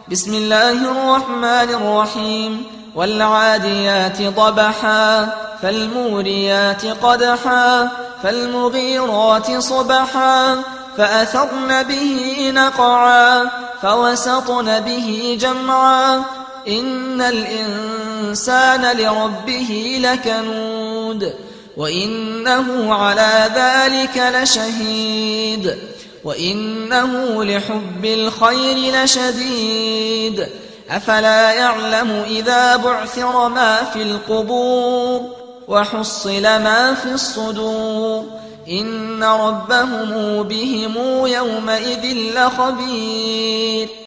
بسم الله الرحمن الرحيم والعاديات ضبحا فالموريات قدحا فالمغيرات صبحا فأثرن به نقعا فوسطن به جمعا إن الإنسان لربه لكنود وإنه على ذلك لشهيد وإنه لحب الخير لشديد أفلا يعلم إذا بعثر ما في القبور وحصل ما في الصدور إن ربهم بهم يومئذ لخبير